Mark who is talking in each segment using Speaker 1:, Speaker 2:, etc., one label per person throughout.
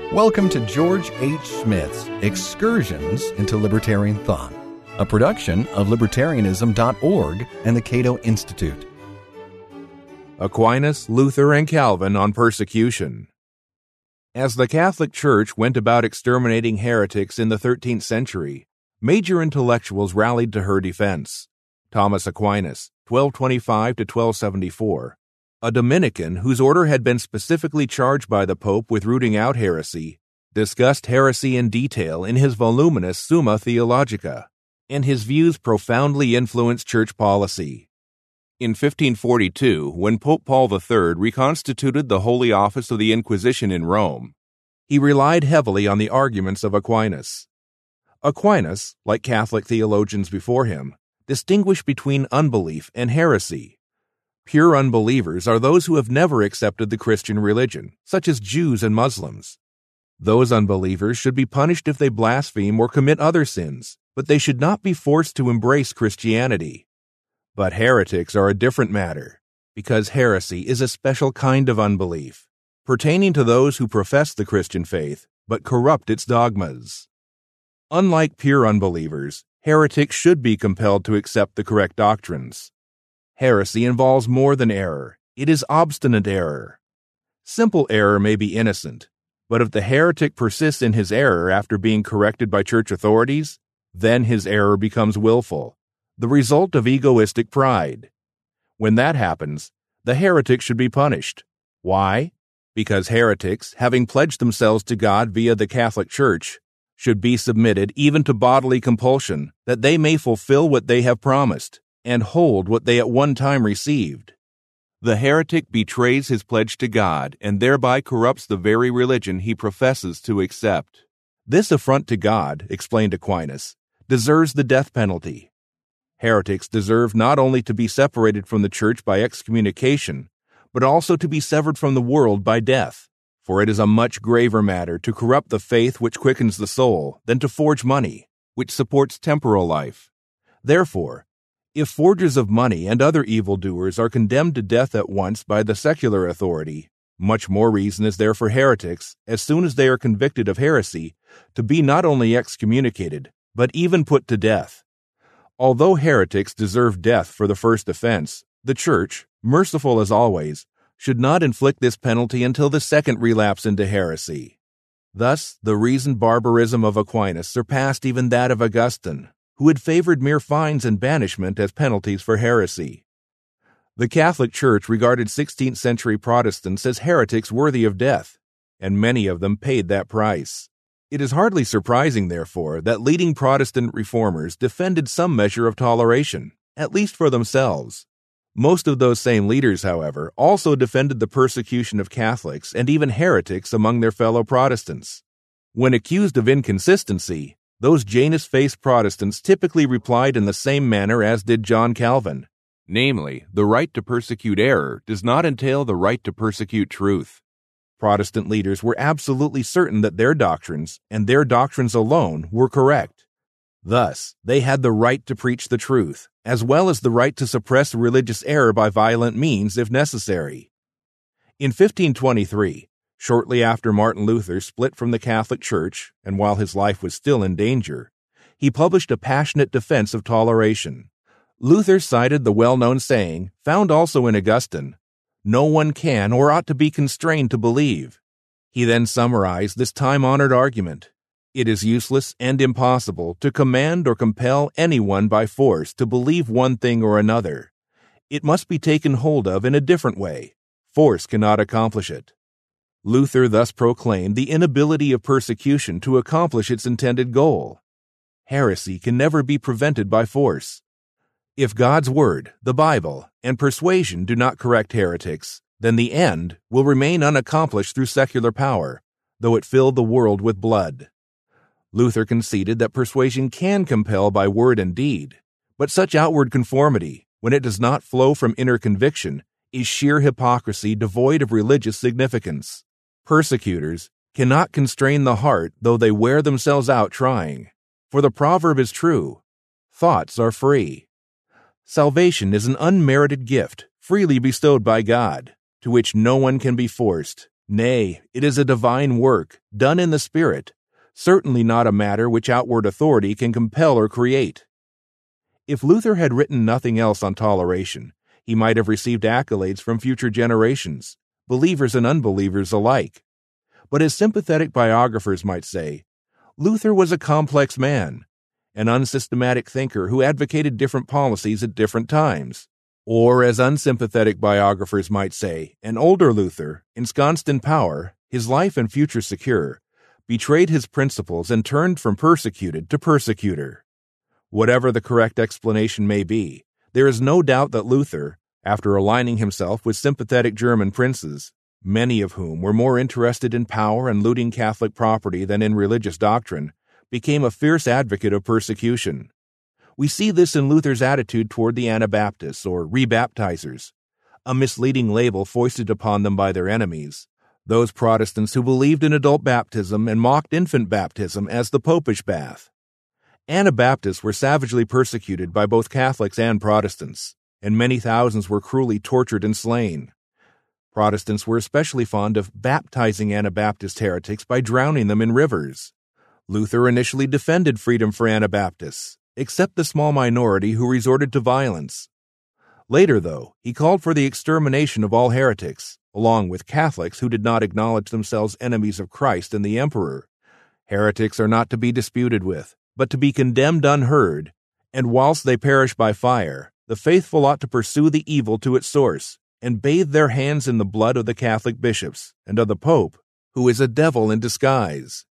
Speaker 1: Welcome to George H. Smith's Excursions into Libertarian Thought, a production of Libertarianism.org and the Cato Institute.
Speaker 2: Aquinas, Luther, and Calvin on persecution. As the Catholic Church went about exterminating heretics in the 13th century, major intellectuals rallied to her defense. Thomas Aquinas, 1225 to 1274, a Dominican whose order had been specifically charged by the Pope with rooting out heresy, discussed heresy in detail in his voluminous Summa Theologica, and his views profoundly influenced church policy. In 1542, when Pope Paul III reconstituted the Holy Office of the Inquisition in Rome, he relied heavily on the arguments of Aquinas. Aquinas, like Catholic theologians before him, distinguished between unbelief and heresy. Pure unbelievers are those who have never accepted the Christian religion, such as Jews and Muslims. Those unbelievers should be punished if they blaspheme or commit other sins, but they should not be forced to embrace Christianity. But heretics are a different matter, because heresy is a special kind of unbelief, pertaining to those who profess the Christian faith, but corrupt its dogmas. Unlike pure unbelievers, heretics should be compelled to accept the correct doctrines. Heresy involves more than error. It is obstinate error. Simple error may be innocent, but if the heretic persists in his error after being corrected by church authorities, then his error becomes willful, the result of egoistic pride. When that happens, the heretic should be punished. Why? Because heretics, having pledged themselves to God via the Catholic Church, should be submitted even to bodily compulsion, that they may fulfill what they have promised and hold what they at one time received. The heretic betrays his pledge to God and thereby corrupts the very religion he professes to accept. This affront to God, explained Aquinas, deserves the death penalty. Heretics deserve not only to be separated from the Church by excommunication, but also to be severed from the world by death, for it is a much graver matter to corrupt the faith which quickens the soul than to forge money, which supports temporal life. Therefore, if forgers of money and other evildoers are condemned to death at once by the secular authority, much more reason is there for heretics, as soon as they are convicted of heresy, to be not only excommunicated, but even put to death. Although heretics deserve death for the first offense, the Church, merciful as always, should not inflict this penalty until the second relapse into heresy. Thus, the reasoned barbarism of Aquinas surpassed even that of Augustine, who had favored mere fines and banishment as penalties for heresy. The Catholic Church regarded 16th century Protestants as heretics worthy of death, and many of them paid that price. It is hardly surprising, therefore, that leading Protestant reformers defended some measure of toleration, at least for themselves. Most of those same leaders, however, also defended the persecution of Catholics and even heretics among their fellow Protestants. When accused of inconsistency, those Janus-faced Protestants typically replied in the same manner as did John Calvin. Namely, the right to persecute error does not entail the right to persecute truth. Protestant leaders were absolutely certain that their doctrines, and their doctrines alone, were correct. Thus, they had the right to preach the truth, as well as the right to suppress religious error by violent means if necessary. In 1523, shortly after Martin Luther split from the Catholic Church, and while his life was still in danger, he published a passionate defense of toleration. Luther cited the well-known saying, found also in Augustine, "No one can or ought to be constrained to believe." He then summarized this time-honored argument. It is useless and impossible to command or compel anyone by force to believe one thing or another. It must be taken hold of in a different way. Force cannot accomplish it. Luther thus proclaimed the inability of persecution to accomplish its intended goal. Heresy can never be prevented by force. If God's Word, the Bible, and persuasion do not correct heretics, then the end will remain unaccomplished through secular power, though it fill the world with blood. Luther conceded that persuasion can compel by word and deed, but such outward conformity, when it does not flow from inner conviction, is sheer hypocrisy devoid of religious significance. Persecutors cannot constrain the heart, though they wear themselves out trying. For the proverb is true, thoughts are free. Salvation is an unmerited gift, freely bestowed by God, to which no one can be forced, Nay, it is a divine work, done in the Spirit, certainly not a matter which outward authority can compel or create. If Luther had written nothing else on toleration, he might have received accolades from future generations, believers and unbelievers alike. But as sympathetic biographers might say, Luther was a complex man, an unsystematic thinker who advocated different policies at different times. Or, as unsympathetic biographers might say, an older Luther, ensconced in power, his life and future secure, betrayed his principles and turned from persecuted to persecutor. Whatever the correct explanation may be, there is no doubt that Luther, after aligning himself with sympathetic German princes, many of whom were more interested in power and looting Catholic property than in religious doctrine, became a fierce advocate of persecution. We see this in Luther's attitude toward the Anabaptists, or rebaptizers, a misleading label foisted upon them by their enemies, those Protestants who believed in adult baptism and mocked infant baptism as the popish bath. Anabaptists were savagely persecuted by both Catholics and Protestants, and many thousands were cruelly tortured and slain. Protestants were especially fond of baptizing Anabaptist heretics by drowning them in rivers. Luther initially defended freedom for Anabaptists, except the small minority who resorted to violence. Later, though, he called for the extermination of all heretics, along with Catholics who did not acknowledge themselves enemies of Christ and the Emperor. Heretics are not to be disputed with, but to be condemned unheard, and whilst they perish by fire, the faithful ought to pursue the evil to its source, and bathe their hands in the blood of the Catholic bishops and of the Pope, who is a devil in disguise.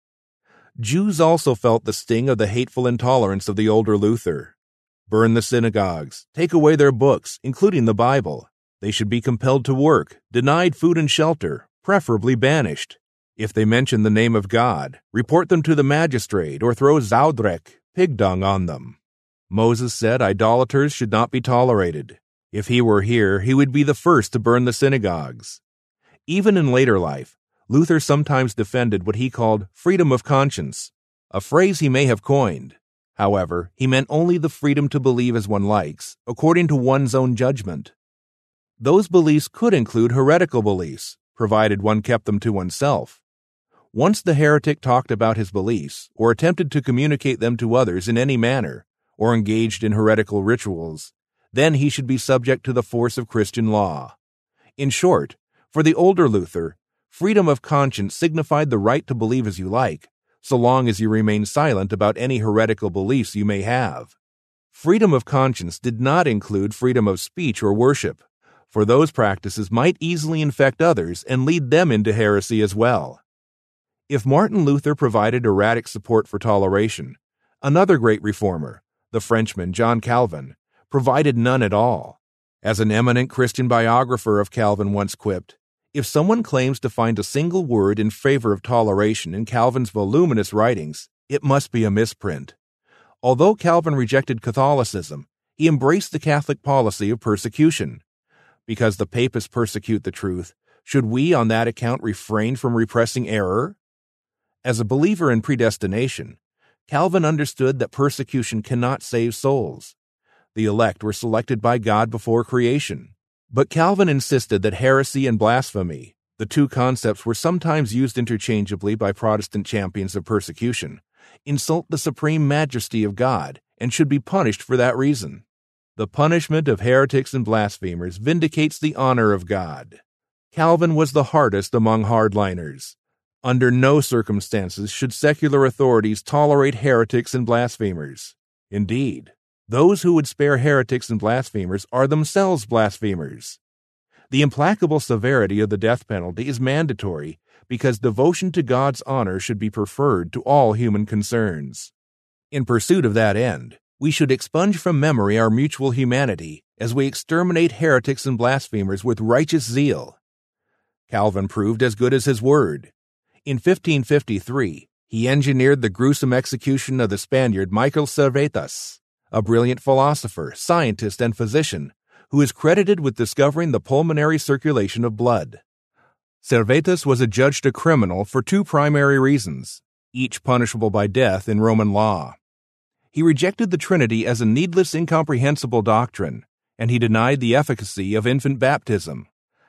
Speaker 2: Jews also felt the sting of the hateful intolerance of the older Luther. Burn the synagogues, take away their books, including the Bible. They should be compelled to work, denied food and shelter, preferably banished. If they mention the name of God, report them to the magistrate or throw Zaudrek, pig dung, on them. Moses said idolaters should not be tolerated. If he were here, he would be the first to burn the synagogues. Even in later life, Luther sometimes defended what he called freedom of conscience, a phrase he may have coined. However, he meant only the freedom to believe as one likes, according to one's own judgment. Those beliefs could include heretical beliefs, provided one kept them to oneself. Once the heretic talked about his beliefs, or attempted to communicate them to others in any manner, or engaged in heretical rituals, then he should be subject to the force of Christian law. In short, for the older Luther, freedom of conscience signified the right to believe as you like, so long as you remain silent about any heretical beliefs you may have. Freedom of conscience did not include freedom of speech or worship, for those practices might easily infect others and lead them into heresy as well. If Martin Luther provided erratic support for toleration, another great reformer, the Frenchman John Calvin, provided none at all. As an eminent Christian biographer of Calvin once quipped, if someone claims to find a single word in favor of toleration in Calvin's voluminous writings, it must be a misprint. Although Calvin rejected Catholicism, he embraced the Catholic policy of persecution. Because the papists persecute the truth, should we on that account refrain from repressing error? As a believer in predestination, Calvin understood that persecution cannot save souls. The elect were selected by God before creation. But Calvin insisted that heresy and blasphemy, the two concepts were sometimes used interchangeably by Protestant champions of persecution, insult the supreme majesty of God and should be punished for that reason. The punishment of heretics and blasphemers vindicates the honor of God. Calvin was the hardest among hardliners. Under no circumstances should secular authorities tolerate heretics and blasphemers. Indeed, those who would spare heretics and blasphemers are themselves blasphemers. The implacable severity of the death penalty is mandatory because devotion to God's honor should be preferred to all human concerns. In pursuit of that end, we should expunge from memory our mutual humanity as we exterminate heretics and blasphemers with righteous zeal. Calvin proved as good as his word. In 1553, he engineered the gruesome execution of the Spaniard Michael Servetus, a brilliant philosopher, scientist, and physician who is credited with discovering the pulmonary circulation of blood. Servetus was adjudged a criminal for two primary reasons, each punishable by death in Roman law. He rejected the Trinity as a needless, incomprehensible doctrine, and he denied the efficacy of infant baptism.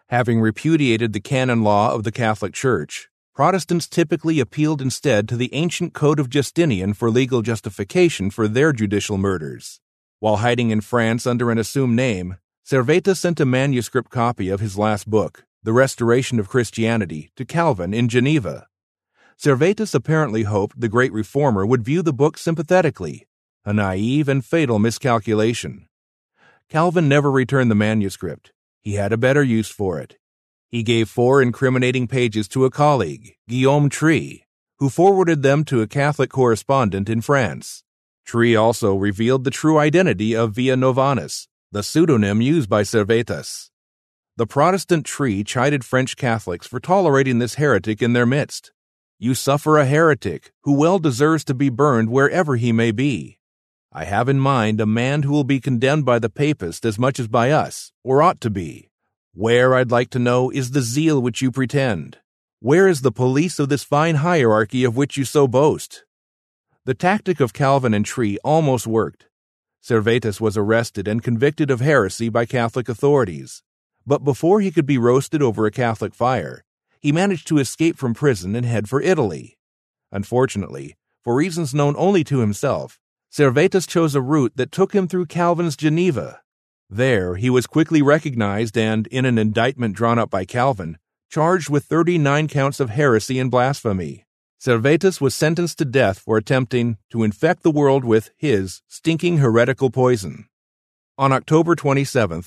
Speaker 2: Having repudiated the canon law of the Catholic Church, Protestants typically appealed instead to the ancient Code of Justinian for legal justification for their judicial murders. While hiding in France under an assumed name, Servetus sent a manuscript copy of his last book, The Restoration of Christianity, to Calvin in Geneva. Servetus apparently hoped the great reformer would view the book sympathetically, a naive and fatal miscalculation. Calvin never returned the manuscript. He had a better use for it. He gave 4 incriminating pages to a colleague, Guillaume Tree, who forwarded them to a Catholic correspondent in France. Tree also revealed the true identity of Via Novanus, the pseudonym used by Servetus. The Protestant Tree chided French Catholics for tolerating this heretic in their midst. "You suffer a heretic who well deserves to be burned wherever he may be. I have in mind a man who will be condemned by the Papist as much as by us, or ought to be. Where, I'd like to know, is the zeal which you pretend? Where is the police of this fine hierarchy of which you so boast?" The tactic of Calvin and Tree almost worked. Servetus was arrested and convicted of heresy by Catholic authorities. But before he could be roasted over a Catholic fire, he managed to escape from prison and head for Italy. Unfortunately, for reasons known only to himself, Servetus chose a route that took him through Calvin's Geneva. There, he was quickly recognized and, in an indictment drawn up by Calvin, charged with 39 counts of heresy and blasphemy. Servetus was sentenced to death for attempting to infect the world with his stinking heretical poison. On October 27,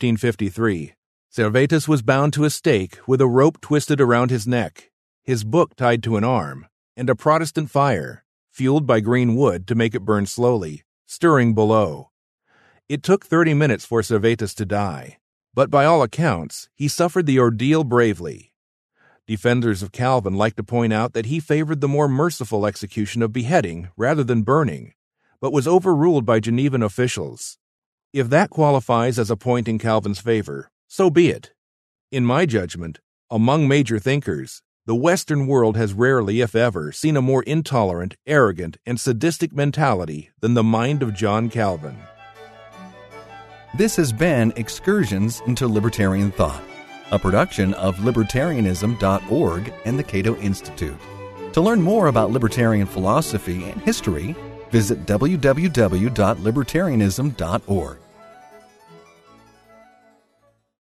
Speaker 2: 1553, Servetus was bound to a stake with a rope twisted around his neck, his book tied to an arm, and a Protestant fire, fueled by green wood to make it burn slowly, stirring below. It took 30 minutes for Servetus to die, but by all accounts, he suffered the ordeal bravely. Defenders of Calvin like to point out that he favored the more merciful execution of beheading rather than burning, but was overruled by Genevan officials. If that qualifies as a point in Calvin's favor, so be it. In my judgment, among major thinkers, the Western world has rarely, if ever, seen a more intolerant, arrogant, and sadistic mentality than the mind of John Calvin.
Speaker 1: This has been Excursions into Libertarian Thought, a production of libertarianism.org and the Cato Institute. To learn more about libertarian philosophy and history, visit www.libertarianism.org.